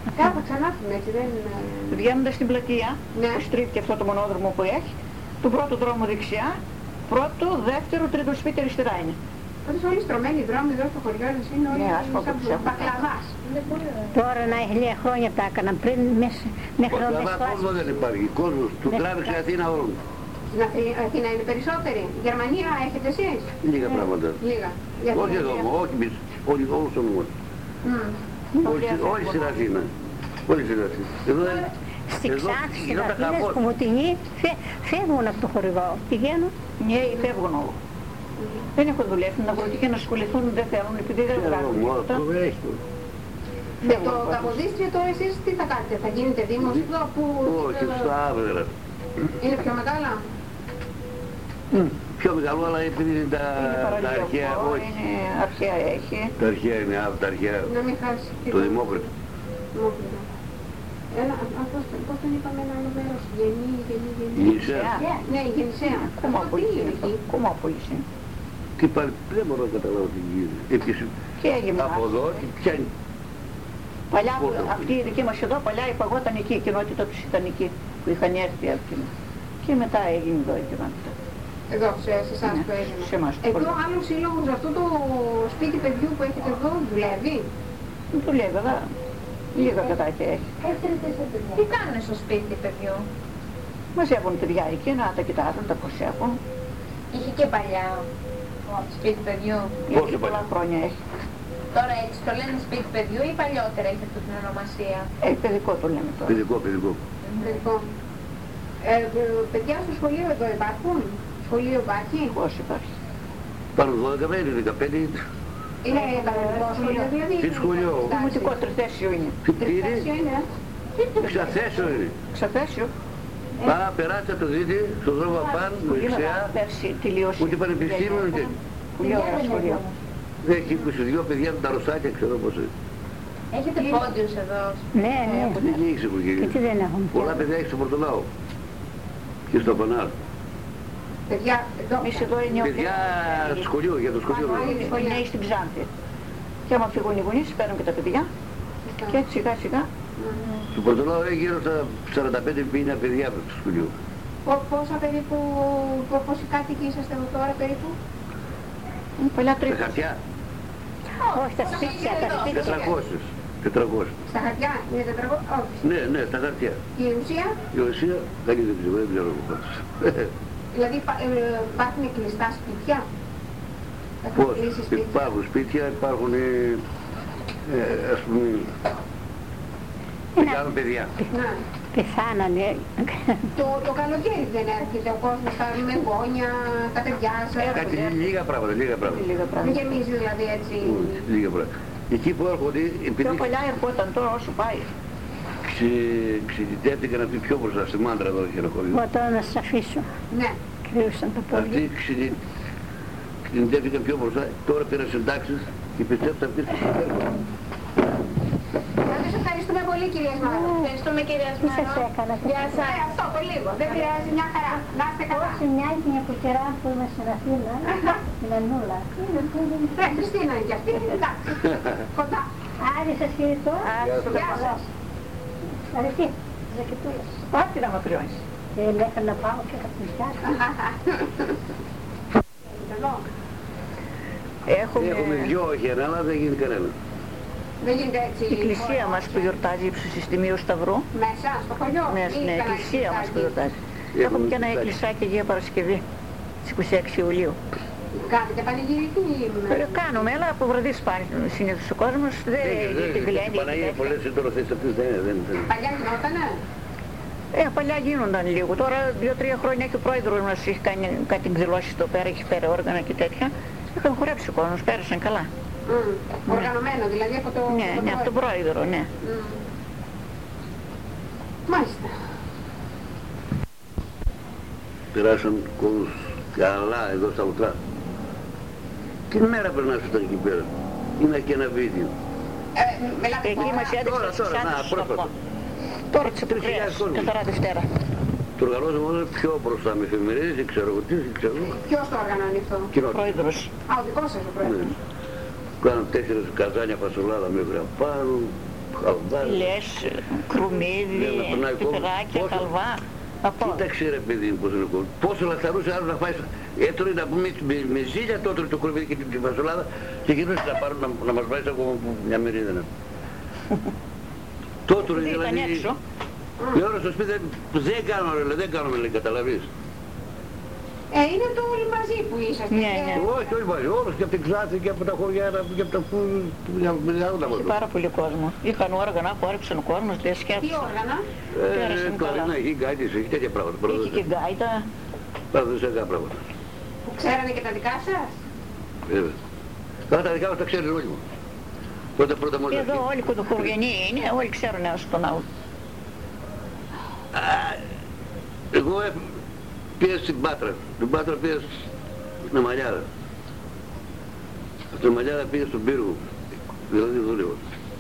Κάπου ξανάρθουν έτσι, δεν... Βγαίνοντας στην πλατεία, Ναι. που στρίβει αυτό το μονόδρομο που έχει, του πρώτου δρόμου δεξιά, πρώτο, δεύτερο, τρίτο σπίτι αριστερά είναι. Πάντως όλοι οι στρωμένοι δρόμοι εδώ στο χωριό μας είναι όλοι Ναι, ας πω σαν που ξέρουμε. μπακλαβάς. Τώρα να έχει λίγα χρόνια τα έκαναν πριν μέχρι να Μπακλαβά κόσμο δεν υπάρχει. Κόσμος του τράβηξε Αθήνα όλου. Στην Αθήνα είναι περισσότεροι. Γερμανία έχετε εσείς? Λίγα πράγματα. Λίγα. Όχι εδώ, όχι εμείς. Όλους ο νούμος. Όχι στην Αθήνα. Όχι στην Αθήνα. Εδώ στη Ξάνθη, στην γινόταν Αθήνα, χαμός. στη Σκουμουτινή, φεύγουν από το χορηγό. Πηγαίνουν. Ναι, φεύγουν όλοι. Δεν έχουν δουλεύει, να βρουν και να ασχοληθούν, δεν θέλουν, επειδή δεν βγάζουν τίποτα. Με το Καποδίστρια τώρα εσείς τι θα κάνετε, θα γίνετε δήμος εδώ που... Όχι, στα άβερα. Είναι πιο μεγάλα. Πιο μεγάλο, αλλά επειδή είναι τα αρχαία, όχι. Είναι αρχαία έχει. Τα αρχαία είναι από τα αρχαία, Να μην χάσει το Δημόκριτο. Δημόκριτο. Πώς τον είπαμε ένα άλλο μέρος, Γενή. Γεννησέα. Ναι, η Γεννησέα. Κομμόπολης είναι αυτό. Κομμόπολης είναι. Τι πάλι, δεν μπορώ να καταλάβω τι γίνεται. Και έγινε. Από εδώ, τι πιάνει. Παλιά, αυτή η δική μας εδώ, παλιά υπαγόταν εκεί, η κοινότητα τους ήταν εκεί, που είχαν έρθει από εκεί. Και μετά έγινε εδώ η κοινότητα. Εδώ, σε εσάς Ναι, που έγινε. σε εμάς το Εδώ χωριό. άλλος σύλλογος, αυτό το σπίτι παιδιού που έχετε εδώ, δουλεύει. Δεν του λέει βέβαια, λίγα κατάκια έχει. Τι κάνουν στο σπίτι παιδιού? Μαζεύουν παιδιά εκεί να τα κοιτάζουν, τα προσέχουν. Είχε και παλιά σπίτι παιδιού. Γιατί πολλά χρόνια έχει. Τώρα έτσι το λένε σπίτι παιδιού ή παλιότερα είχε αυτή την ονομασία? Παιδικό το λέμε τώρα. Παιδικό. Παιδικό. Παιδιά στο σχολείο εδώ υπάρχουν? Σχολείο υπάρχει? Πώς υπάρχει. Πάνω 12 μέρες, 15. Είναι κανονικό σχολείο δηλαδή? Τι σχολείο? Δημοτικό τριθέσιο είναι. Τι είναι? Τριθέσιο είναι. Ξαθέσιο είναι. Ξαθέσιο. Περάστε το δείτε, στον δρόμο απάνω, δεξιά, Πέρσι τελείωσε. ούτε πανεπιστήμιο, ούτε. Πολύ ωραίο σχολείο. Έχει 22 παιδιά με τα ρωσάκια, ξέρω πώς είναι. Έχετε πόντιους εδώ? Ναι, ναι. Δεν έχει που Και τι γίνει. δεν έχουν Πολλά πια. παιδιά έχει στο Πορτολάο. Και στο Πανάρ. Παιδιά, εδώ. Εμείς εδώ είναι Παιδιά σχολείο, για το σχολείο. οι νέοι στην Ξάνθη. Και άμα φύγουν οι γονείς, παίρνουν και τα παιδιά. Και έτσι σιγά σιγά. Στο Πορτολάο έχει γύρω στα 45-50 παιδιά από το σχολείο. Πόσα περίπου, πόσοι κάτοικοι είσαστε εδώ τώρα περίπου? Παλιά Τα τρίπια. χαρτιά, Όχι, τα σπίτια, τα σπίτια. 400. 400. Στα χαρτιά είναι 400? Όχι. Ναι, στα χαρτιά. Και η ουσία, Η ουσία δεν ξέρω πάντως. δηλαδή υπάρχουν κλειστά σπίτια? Έχουν Πώς, κλείσει σπίτια? υπάρχουν σπίτια, υπάρχουν ας πούμε μεγάλα παιδιά. Ναι. Πεθάνανε. Το καλοκαίρι δεν έρχεται ο κόσμος με γόνια, τα παιδιά σας? Κάτι λίγα πράγματα. Λίγα Δεν πράγματα. γεμίζει δηλαδή έτσι? Λίγα πράγματα. Εκεί που έρχονται, Πιο επειδή παλιά ερχόταν τώρα όσο πάει. ξενιτεύτηκαν αυτοί πιο μπροστά στη Μάντρα εδώ και ένα χωριό. Εγώ τώρα να σας αφήσω. Ναι. Κρύωσαν τα πόδια. Αυτοί ξενιτεύτηκαν πιο μπροστά, τώρα πήραν συντάξεις και πιστεύω αυτοί που έρχονται. Σας ευχαριστούμε πολύ κυρία Σμάρο. Ευχαριστούμε κυρία Τι σας Σμάρο. έκανα? Γεια σας. Αυτό το λίγο. Δεν πειράζει, μια χαρά. Να είστε καλά. Όχι, μοιάζει μια κουκερά που είμαι στην Αθήνα. Την Ανούλα. Χριστίνα είναι και αυτή. Εντάξει. Κοντά. Άρη σας χαιρετώ. Γεια σας. Αρετή. Ζακετούλας. Πάτε να μακριώνεις. Μέχρι να πάω και θα πλησιάσω. Εδώ. Έχουμε Έχουμε δυο, όχι ένα, αλλά δεν γίνει κανένα. Δεν γίνεται έτσι. η εκκλησία μας που γιορτάζει ύψου Σταυρού. Μέσα, στο χωριό. Μέσα Ή στην κανένα εκκλησία μας που εκκλησάκι. γιορτάζει. Έχουμε και ένα εκκλησάκι Αγία Παρασκευή στις 26 Ιουλίου. Κάνετε πανηγυρική? Κάνουμε, αλλά από βραδύ σπάνι συνήθως ο κόσμος δεν την κλαίνει. Παναγία πολλές τώρα θέσεις αυτές δεν. Παλιά γινότανε? Παλιά γίνονταν λίγο. Τώρα 2-3 χρόνια και ο πρόεδρος μας έχει κάνει κάτι εκδηλώσεις εδώ πέρα, έχει φέρει όργανα και τέτοια. Είχαν χορέψει ο κόσμος, πέρασαν καλά. Οργανωμένο δηλαδή από το... Ναι, από τον πρόεδρο, ναι. Μάλιστα. Περάσαν κόσμος καλά εδώ στα Λουτρά. Την μέρα περνάς όταν εκεί πέρα. Είναι και ένα βίντεο. Εκεί μας έδειξαν στις τώρα, άντρες στο πρόσφατα. σταθμό. Τώρα τις επιχρέας, καθαρά Δευτέρα. Το οργανώσαμε όλο πιο μπροστά με εφημερίδες, δεν ξέρω εγώ τι, δεν ξέρω. Ποιος το οργανώνει αυτό? Κοινό. Πρόεδρος. Α, ο δικός σας ο πρόεδρος. Κάναν 4 καζάνια φασολάδα μέχρι απάνω, Χαλβά. Λες, κρουμίδι, πιπεράκια, χαλβά. Κοίταξε ρε παιδί μου πώς είναι ο κόσμος. Πόσο λαχταρούσε άλλο να φάει. Έτρωγε να πούμε με ζήλια τότε το κρουβίδι και την φασολάδα και γυρνούσε να πάρουν να μας βάζει ακόμα μια μερίδα. Τότε δηλαδή. Η ώρα στο σπίτι δεν κάνουμε λέει, καταλαβείς. Είναι το όλοι μαζί που είσαστε. Ναι, ναι. Όχι, όλοι μαζί, όλους και από την Ξάθη και από τα χωριά και από τα Είχε πάρα πολύ κόσμο. Είχαν όργανα, χόρεψαν κόσμος, δεν σκέφτεσαι. Τι όργανα? Κλαρίνα, έχει γκάιτες, έχει τέτοια πράγματα. Είχε και γκάιτα. Παραδοσιακά πράγματα. Που ξέρανε και τα δικά σας? Βέβαια. Καλά τα δικά μας τα ξέρουν όλοι μου. Πρώτα μόλις Εδώ όλοι κοντοχωριανοί είναι, όλοι ξέρουν ένα στον άλλο. Εγώ πήγα στην Πάτρα. Στην Πάτρα πήγα στην Αμαλιάδα. Στην Αμαλιάδα πήγα στον Πύργο. Δηλαδή δούλευα.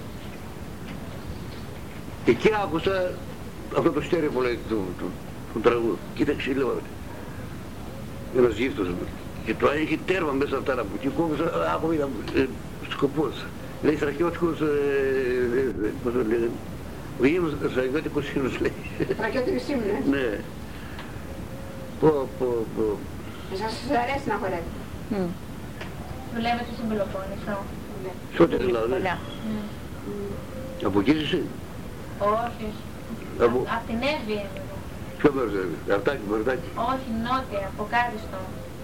Εκεί άκουσα αυτό το στέρεο που λέει του τραγούδου. Κοίταξε, λέω, ένας γύφτος. Και το είχε τέρμα μέσα αυτά από εκεί. Κόβησα, άκουγα σκοπός. Λέει στρατιώτικος, πώς το λέγανε. Ο γύμνος στρατιώτικος ύμνος λέει. Στρατιώτικος ύμνος. Ναι. Πω. Σας αρέσει να χορεύετε? Δουλεύετε στην Πελοπόννησο? Σώτε δηλαδή. Από εκεί είσαι? Όχι. Απ' την Εύβοια είμαι εγώ. Ποιο μέρος είναι? Αρτάκι, Βορτάκι? Όχι, νότια, από Κάριστο.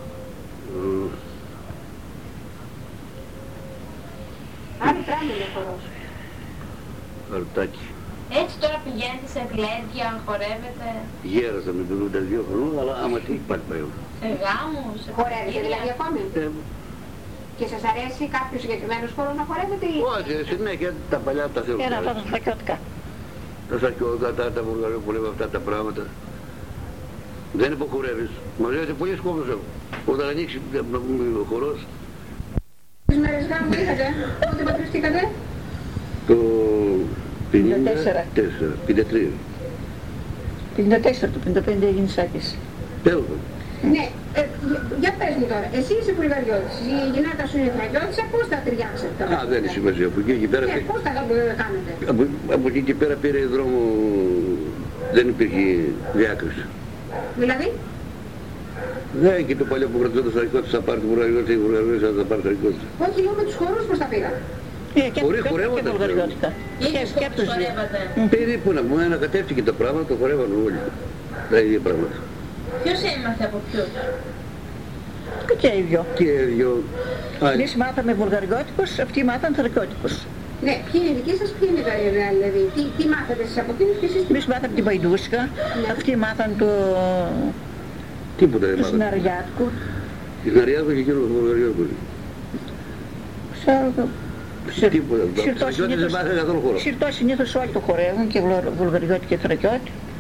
Άλλη πράγμα είναι χορός. Αρτάκι. Έτσι τώρα πηγαίνετε σε γλέντια, χορεύετε, Γέρασα με 52 χρονών, αλλά άμα τι υπάρχει πάει. σε γάμους, σε Χορεύετε δηλαδή παιχνίδια. ακόμη? Και σας αρέσει κάποιος συγκεκριμένος χορός να χορεύετε ή? Όχι, συνέχεια τα παλιά τα θέλω. Ένα αυτά τα στρατιώτικα. Τα στρατιώτικα, τα βουλγαρία που λέμε αυτά τα πράγματα. Δεν υποχορεύεις. Μαζεύεται πολλοί κόσμος εδώ. Όταν ανοίξει ο χορός. Τις μέρες γάμου είχατε? Πότε παντρευτήκατε? Το 54. 53. 54, το 55 έγινε σάκης. Τέλος. Ναι, για πες μου τώρα, εσύ είσαι βουλγαριώτης, η γυναίκα σου είναι στρατιώτησα, πώς θα ταιριάξετε τώρα? Α, δεν έχει σημασία. Από εκεί και πέρα. Ναι, πώς θα κάνετε? Από εκεί και πέρα πήρε δρόμο. Δεν υπήρχε διάκριση. Δηλαδή? Ναι, και το παλιό που κρατζόταν στα δικό της θα πάρει το βουλγαριώτης, η βουλγαριώτης θα πάρει τα δικό της. Όχι, λέω με τους χορούς πώς τα πήγατε? Και χορεύονταν, και βουλγαριώτικα. Ίδιους Και χώρους χορεύατε. Περίπου να πούμε, ανακατεύτηκε τα πράγματα, το χορεύαν όλοι. Τα ίδια πράγματα. Ποιος έμαθε από ποιους? Και τα ίδιο. Και δυο άλλοι. Εμείς μάθαμε βουλγαριώτικους, αυτοί μάθαν θρακιώτικους. Ναι, ποιοι είναι οι δικοί σας, ποιοι είναι τα ίδια δηλαδή, τι μάθατε εσείς από εκείνους και εσείς τι? Εμείς μάθαμε την Παϊντούσκα, αυτοί μάθαν το Τίποτα δεν μάθανε. Συναριάτικο. Η Συναριάτικο και εκείνο το βουλγαριώτικο. Τίποτα. Συρτό συνήθως όλοι το χορεύουν και βουλγαριώτικοι και θρακιώτικοι.